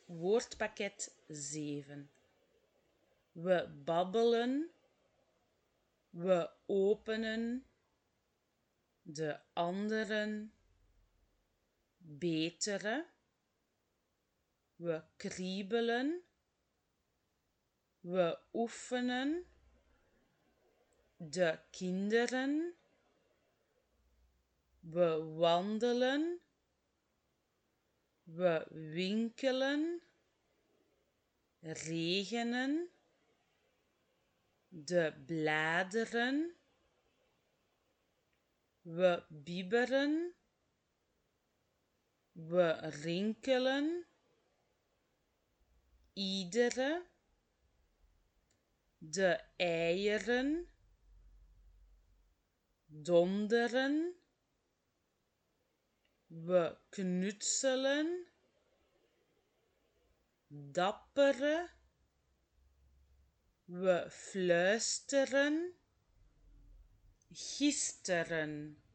Woordpakket 7. We babbelen, we openen, de anderen, betere, we kriebelen, we oefenen, de kinderen, we wandelen, we winkelen, regenen, de bladeren, we bibberen, we rinkelen, iedere, de eieren, donderen, we knutselen, dappere, we fluisteren, gisteren.